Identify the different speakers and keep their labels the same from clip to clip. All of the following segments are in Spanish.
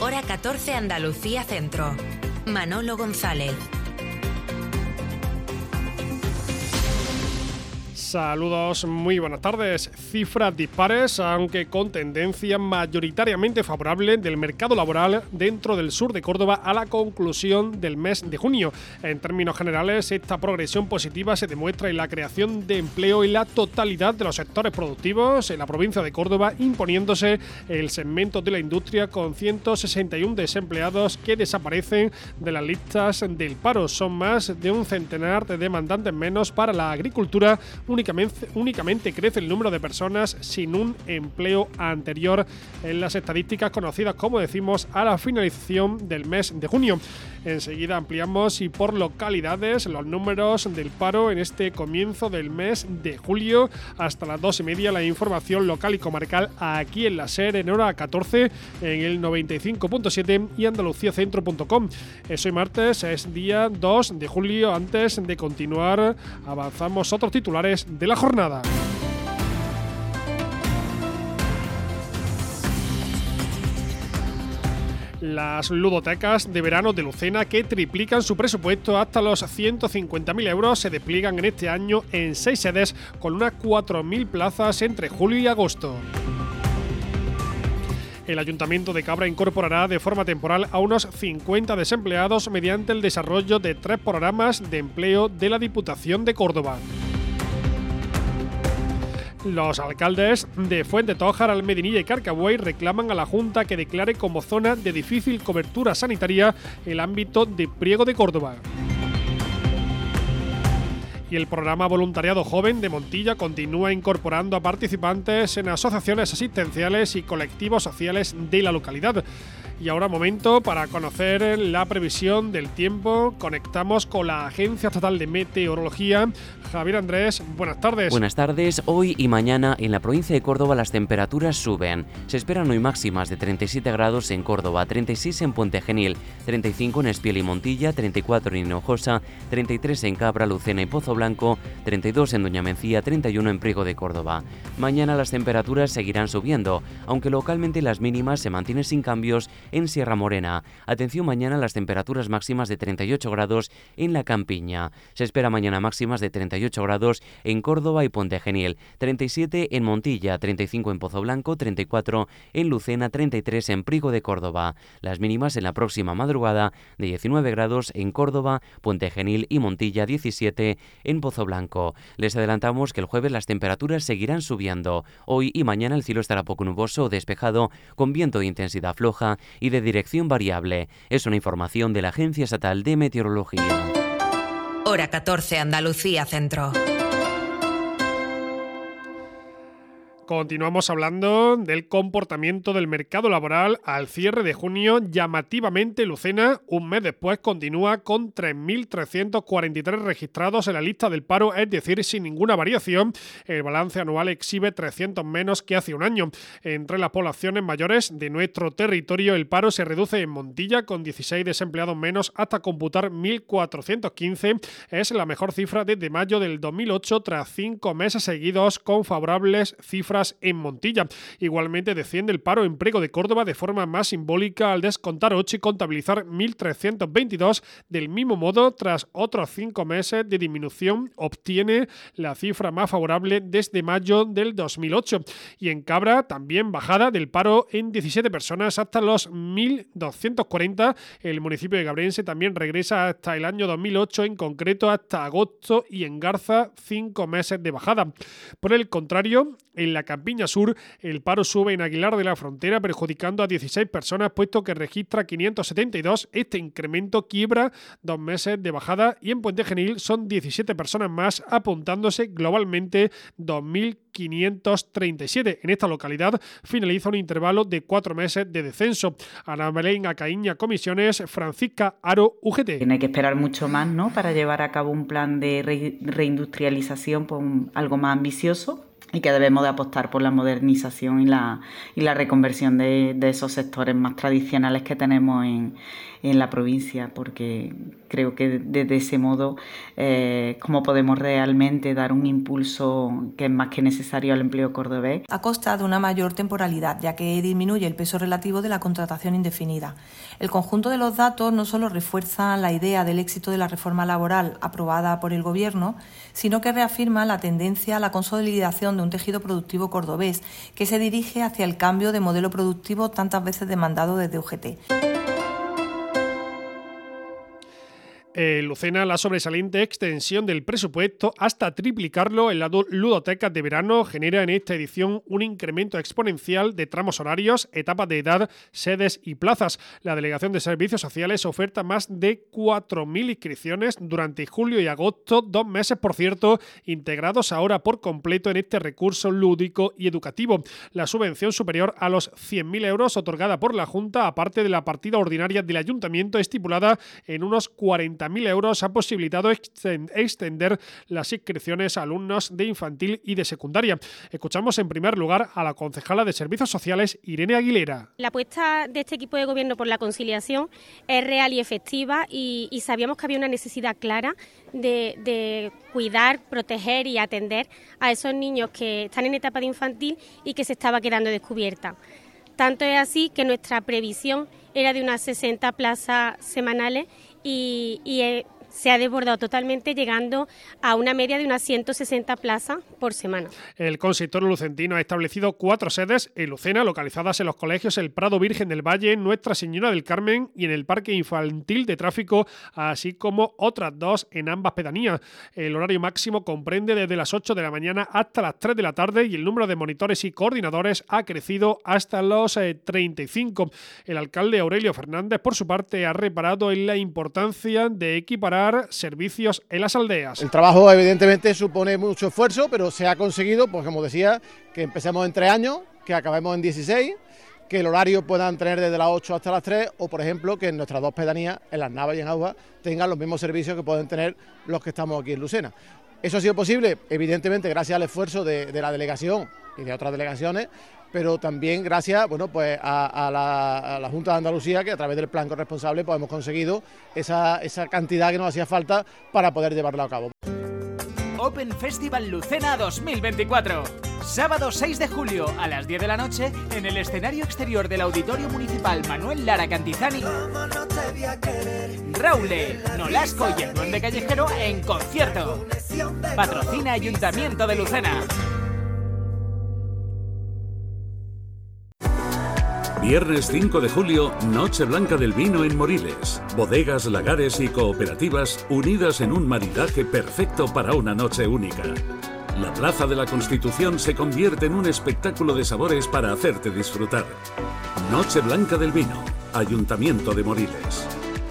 Speaker 1: Hora 14 Andalucía Centro. Manolo González.
Speaker 2: Saludos, muy buenas tardes. Cifras dispares, aunque con tendencia mayoritariamente favorable del mercado laboral dentro del sur de Córdoba a la conclusión del mes de junio. En términos generales, esta progresión positiva se demuestra en la creación de empleo en la totalidad de los sectores productivos en la provincia de Córdoba, imponiéndose el segmento de la industria con 161 desempleados que desaparecen de las listas del paro. Son más de un centenar de demandantes menos para la agricultura. Únicamente crece el número de personas sin un empleo anterior en las estadísticas conocidas, como decimos, a la finalización del mes de junio. Enseguida ampliamos y por localidades los números del paro en este comienzo del mes de julio. Hasta las 2:30 la información local y comarcal aquí en la SER en hora 14 en el 95.7 y andaluciacentro.com. Hoy martes es día 2 de julio. Antes de continuar, avanzamos otros titulares de la jornada. Las ludotecas de verano de Lucena, que triplican su presupuesto hasta los 150.000 euros, se despliegan en este año en 6 sedes con unas 4.000 plazas entre julio y agosto. El Ayuntamiento de Cabra incorporará de forma temporal a unos 50 desempleados mediante el desarrollo de 3 programas de empleo de la Diputación de Córdoba. Los alcaldes de Fuentetójar, Almedinilla y Carcabuey reclaman a la Junta que declare como zona de difícil cobertura sanitaria el ámbito de Priego de Córdoba. Y el programa Voluntariado Joven de Montilla continúa incorporando a participantes en asociaciones asistenciales y colectivos sociales de la localidad. Y ahora momento para conocer la previsión del tiempo. Conectamos con la Agencia Estatal de Meteorología. Javier Andrés, buenas tardes.
Speaker 3: Buenas tardes. Hoy y mañana en la provincia de Córdoba las temperaturas suben. Se esperan hoy máximas de 37 grados en Córdoba, 36 en Puente Genil, 35 en Espiel y Montilla, 34 en Hinojosa, 33 en Cabra, Lucena y Pozo Blanco, 32 en Doña Mencía, 31 en Priego de Córdoba. Mañana las temperaturas seguirán subiendo, aunque localmente las mínimas se mantienen sin cambios en Sierra Morena. Atención, mañana las temperaturas máximas de 38 grados en la Campiña. Se espera mañana máximas de 38 grados en Córdoba y Puente Genil, 37 en Montilla, 35 en Pozo Blanco, 34 en Lucena, 33 en Priego de Córdoba. Las mínimas en la próxima madrugada de 19 grados en Córdoba, Puente Genil y Montilla, 17 en Pozo Blanco. Les adelantamos que el jueves las temperaturas seguirán subiendo. Hoy y mañana el cielo estará poco nuboso o despejado, con viento de intensidad floja y de dirección variable. Es una información de la Agencia Estatal de Meteorología.
Speaker 1: Hora 14 Andalucía Centro.
Speaker 2: Continuamos hablando del comportamiento del mercado laboral al cierre de junio. Llamativamente, Lucena, un mes después, continúa con 3.343 registrados en la lista del paro, es decir, sin ninguna variación. El balance anual exhibe 300 menos que hace un año. Entre las poblaciones mayores de nuestro territorio, el paro se reduce en Montilla, con 16 desempleados menos, hasta computar 1.415. Es la mejor cifra desde mayo del 2008, tras 5 meses seguidos con favorables cifras en Montilla. Igualmente desciende el paro en Priego de Córdoba de forma más simbólica al descontar 8 y contabilizar 1.322. Del mismo modo, tras otros 5 meses de disminución, obtiene la cifra más favorable desde mayo del 2008. Y en Cabra, también bajada del paro en 17 personas hasta los 1.240. El municipio de Gabrense también regresa hasta el año 2008, en concreto hasta agosto, y en Garza 5 meses de bajada. Por el contrario, en la Campiña Sur, el paro sube en Aguilar de la Frontera, perjudicando a 16 personas, puesto que registra 572. Este incremento quiebra 2 meses de bajada, y en Puente Genil son 17 personas más, apuntándose globalmente 2.537. En esta localidad finaliza un intervalo de 4 meses de descenso. Ana Belén Acaíña, Comisiones, Francisca Aro, UGT.
Speaker 4: No hay que esperar mucho más, ¿no?, para llevar a cabo un plan de reindustrialización, pues, algo más ambicioso. y que debemos de apostar por la modernización y la reconversión de esos sectores más tradicionales que tenemos en la provincia, porque creo que desde ese modo como podemos realmente dar un impulso que es más que necesario al empleo cordobés.
Speaker 5: A costa de una mayor temporalidad, ya que disminuye el peso relativo de la contratación indefinida. El conjunto de los datos no solo refuerza la idea del éxito de la reforma laboral aprobada por el Gobierno, sino que reafirma la tendencia a la consolidación de un tejido productivo cordobés que se dirige hacia el cambio de modelo productivo tantas veces demandado desde UGT.
Speaker 2: Lucena, la sobresaliente extensión del presupuesto hasta triplicarlo en las ludotecas de verano genera en esta edición un incremento exponencial de tramos horarios, etapas de edad, sedes y plazas. La Delegación de Servicios Sociales oferta más de 4.000 inscripciones durante julio y agosto, 2 meses, por cierto, integrados ahora por completo en este recurso lúdico y educativo. La subvención superior a los 100.000 euros otorgada por la Junta, aparte de la partida ordinaria del Ayuntamiento estipulada en unos 40.000 euros, ha posibilitado extender las inscripciones a alumnos de infantil y de secundaria. Escuchamos en primer lugar a la concejala de Servicios Sociales, Irene Aguilera.
Speaker 6: La apuesta de este equipo de gobierno por la conciliación es real y efectiva y sabíamos que había una necesidad clara de cuidar, proteger y atender a esos niños que están en etapa de infantil y que se estaba quedando descubierta. Tanto es así que nuestra previsión era de unas 60 plazas semanales y se ha desbordado totalmente, llegando a una media de unas 160 plazas por semana.
Speaker 2: El consistorio lucentino ha establecido 4 sedes en Lucena, localizadas en los colegios El Prado Virgen del Valle, Nuestra Señora del Carmen y en el Parque Infantil de Tráfico, así como otras 2 en ambas pedanías. El horario máximo comprende desde las 8 de la mañana hasta las 3 de la tarde y el número de monitores y coordinadores ha crecido hasta los 35. El alcalde Aurelio Fernández, por su parte, ha reparado en la importancia de equiparar servicios en las aldeas.
Speaker 7: El trabajo evidentemente supone mucho esfuerzo, pero se ha conseguido, pues como decía, que empecemos en 3 años, que acabemos en 16, que el horario puedan tener desde las 8 hasta las 3, o por ejemplo que en nuestras 2 pedanías, en Las Navas y en Aguas, tengan los mismos servicios que pueden tener los que estamos aquí en Lucena. Eso ha sido posible, evidentemente, gracias al esfuerzo de la delegación y de otras delegaciones, pero también gracias, bueno, pues a la Junta de Andalucía, que a través del plan corresponsable pues hemos conseguido esa cantidad que nos hacía falta para poder llevarlo a cabo.
Speaker 8: Open Festival Lucena 2024. Sábado 6 de julio a las 10 de la noche en el escenario exterior del Auditorio Municipal Manuel Lara Cantizani. Raule, Nolasco y el Duende Callejero en concierto. Patrocina Ayuntamiento de Lucena.
Speaker 9: Viernes 5 de julio, Noche Blanca del Vino en Moriles. Bodegas, lagares y cooperativas unidas en un maridaje perfecto para una noche única. La Plaza de la Constitución se convierte en un espectáculo de sabores para hacerte disfrutar. Noche Blanca del Vino, Ayuntamiento de Moriles.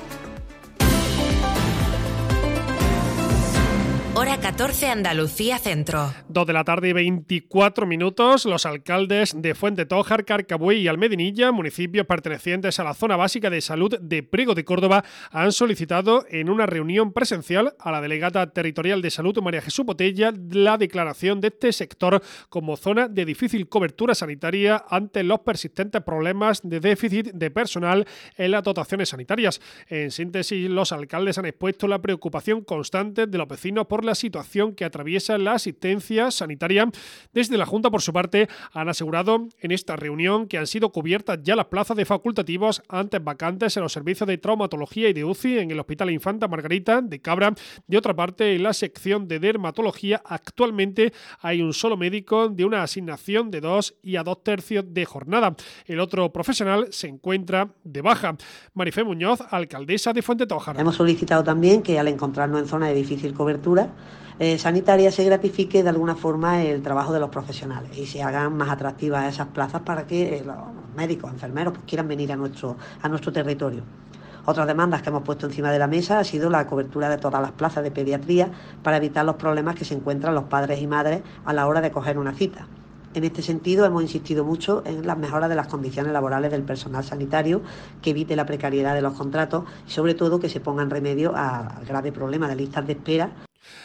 Speaker 1: Hora 14, Andalucía Centro.
Speaker 2: 2 de la tarde y 24 minutos. Los alcaldes de Fuentetójar, Carcabuey y Almedinilla, municipios pertenecientes a la zona básica de salud de Priego de Córdoba, han solicitado en una reunión presencial a la delegada territorial de salud, María Jesús Botella, la declaración de este sector como zona de difícil cobertura sanitaria ante los persistentes problemas de déficit de personal en las dotaciones sanitarias. En síntesis, los alcaldes han expuesto la preocupación constante de los vecinos por la situación que atraviesa la asistencia sanitaria. Desde la Junta, por su parte, han asegurado en esta reunión que han sido cubiertas ya las plazas de facultativos antes vacantes en los servicios de traumatología y de UCI en el Hospital Infanta Margarita de Cabra. De otra parte, en la sección de dermatología actualmente hay un solo médico de una asignación de 2 y a 2/3 de jornada. El otro profesional se encuentra de baja. Marifé Muñoz, alcaldesa de Fuentetójar.
Speaker 10: Hemos solicitado también que al encontrarnos en zona de difícil cobertura sanitaria se gratifique de alguna forma el trabajo de los profesionales y se hagan más atractivas esas plazas para que los médicos, enfermeros pues, quieran venir a nuestro territorio. Otras demandas que hemos puesto encima de la mesa ha sido la cobertura de todas las plazas de pediatría para evitar los problemas que se encuentran los padres y madres a la hora de coger una cita. En este sentido, hemos insistido mucho en las mejoras de las condiciones laborales del personal sanitario, que evite la precariedad de los contratos y, sobre todo, que se pongan remedio al grave problema de listas de espera.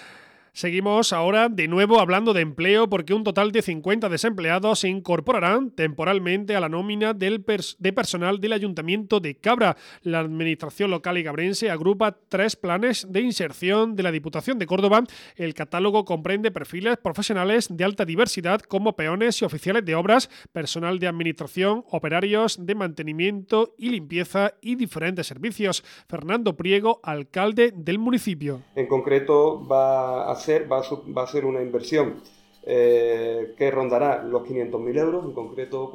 Speaker 2: Seguimos ahora de nuevo hablando de empleo porque un total de 50 desempleados se incorporarán temporalmente a la nómina de personal del Ayuntamiento de Cabra. La Administración local y cabrense agrupa 3 planes de inserción de la Diputación de Córdoba. El catálogo comprende perfiles profesionales de alta diversidad como peones y oficiales de obras, personal de administración, operarios de mantenimiento y limpieza y diferentes servicios. Fernando Priego, alcalde del municipio.
Speaker 11: En concreto va a ser una inversión que rondará los 500.000 euros, en concreto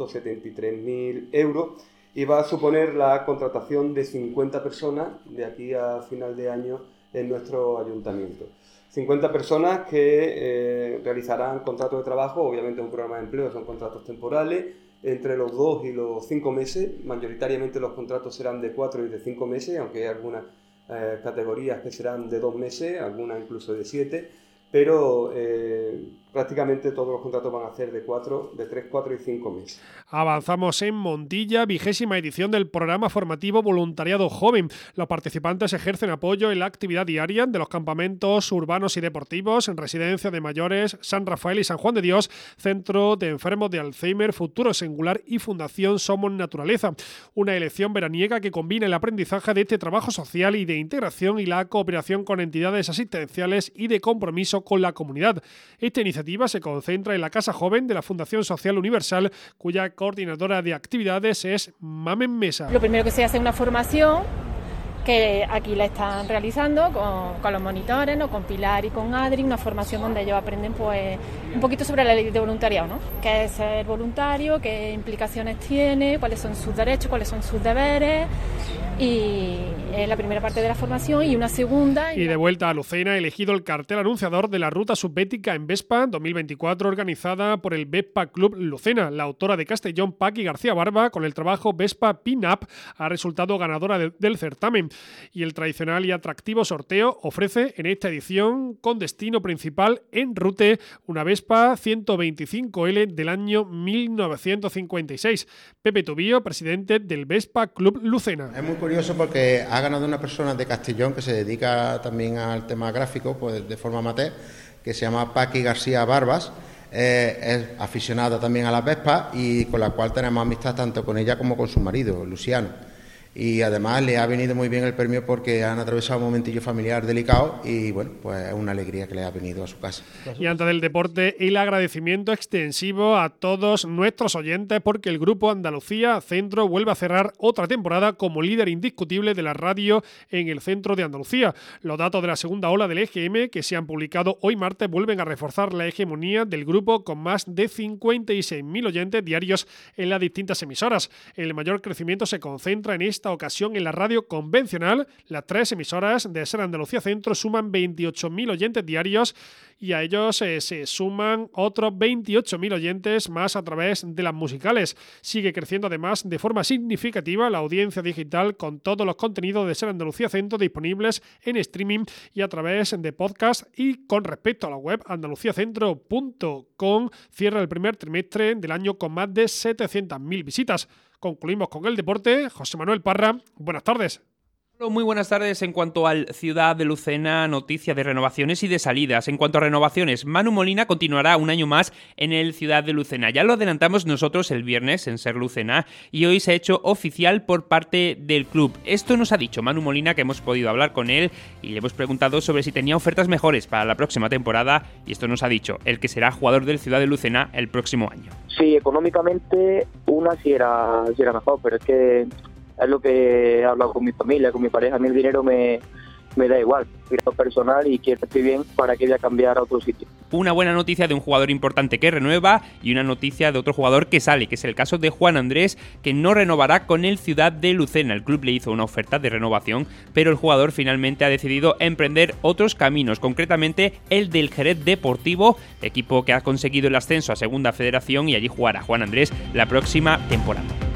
Speaker 11: 473.000 euros, y va a suponer la contratación de 50 personas de aquí a final de año en nuestro ayuntamiento. 50 personas que realizarán contratos de trabajo, obviamente es un programa de empleo, son contratos temporales, entre los 2 y los 5 meses, mayoritariamente los contratos serán de 4 y de 5 meses, aunque hay algunas categorías que serán de 2 meses, algunas incluso de 7, pero prácticamente todos los contratos van a ser de 3, 4 y 5 meses.
Speaker 2: Avanzamos en Montilla, 20ª edición del programa formativo Voluntariado Joven. Los participantes ejercen apoyo en la actividad diaria de los campamentos urbanos y deportivos en Residencia de Mayores, San Rafael y San Juan de Dios, Centro de Enfermos de Alzheimer, Futuro Singular y Fundación Somos Naturaleza. Una elección veraniega que combina el aprendizaje de este trabajo social y de integración y la cooperación con entidades asistenciales y de compromiso con la comunidad. Esta iniciativa se concentra en la Casa Joven de la Fundación Social Universal, cuya coordinadora de actividades es Mamen Mesa.
Speaker 12: Lo primero que se hace es una formación que aquí la están realizando con los monitores, ¿no? Con Pilar y con Adri, una formación donde ellos aprenden pues un poquito sobre la ley de voluntariado, ¿no? Qué es ser voluntario, qué implicaciones tiene, cuáles son sus derechos, cuáles son sus deberes, y es la primera parte de la formación y una segunda.
Speaker 2: Y de vuelta a Lucena, elegido el cartel anunciador de la Ruta Subbética en Vespa 2024 organizada por el Vespa Club Lucena. La autora de Castellón, Paqui García Barba, con el trabajo Vespa Pin-Up, ha resultado ganadora del certamen. Y el tradicional y atractivo sorteo ofrece en esta edición, con destino principal en Rute, una Vespa 125L del año 1956. Pepe Tubío, presidente del Vespa Club Lucena.
Speaker 13: Es muy curioso porque ha ganado una persona de Castellón que se dedica también al tema gráfico, pues de forma amateur, que se llama Paqui García Barbas. Es aficionada también a las Vespas y con la cual tenemos amistad tanto con ella como con su marido, Luciano. Y además le ha venido muy bien el premio porque han atravesado un momentillo familiar delicado y bueno, pues es una alegría que le ha venido a su casa.
Speaker 2: Y antes del deporte, el agradecimiento extensivo a todos nuestros oyentes porque el Grupo Andalucía Centro vuelve a cerrar otra temporada como líder indiscutible de la radio en el centro de Andalucía. Los datos de la segunda ola del EGM que se han publicado hoy martes vuelven a reforzar la hegemonía del grupo con más de 56.000 oyentes diarios en las distintas emisoras. El mayor crecimiento se concentra en esta ocasión en la radio convencional. Las 3 emisoras de Ser Andalucía Centro suman 28.000 oyentes diarios y a ellos se suman otros 28.000 oyentes más a través de las musicales. Sigue creciendo además de forma significativa la audiencia digital con todos los contenidos de Ser Andalucía Centro disponibles en streaming y a través de podcast. Y con respecto a la web andaluciacentro.com, cierra el primer trimestre del año con más de 700.000 visitas. Concluimos con el deporte. José Manuel Parra, buenas tardes.
Speaker 14: Muy buenas tardes. En cuanto al Ciudad de Lucena, noticia de renovaciones y de salidas. En cuanto a renovaciones, Manu Molina continuará un año más en el Ciudad de Lucena. Ya lo adelantamos nosotros el viernes en Ser Lucena y hoy se ha hecho oficial por parte del club. Esto nos ha dicho Manu Molina, que hemos podido hablar con él y le hemos preguntado sobre si tenía ofertas mejores para la próxima temporada, y esto nos ha dicho el que será jugador del Ciudad de Lucena el próximo año.
Speaker 15: Sí, económicamente una sí era mejor, pero es que es lo que he hablado con mi familia, con mi pareja. A mí el dinero me da igual. Quiero personal y quiero estar bien, para que voy a cambiar a otro sitio.
Speaker 14: Una buena noticia de un jugador importante que renueva y una noticia de otro jugador que sale, que es el caso de Juan Andrés, que no renovará con el Ciudad de Lucena. El club le hizo una oferta de renovación, pero el jugador finalmente ha decidido emprender otros caminos, concretamente el del Jerez Deportivo, equipo que ha conseguido el ascenso a Segunda Federación, y allí jugará Juan Andrés la próxima temporada.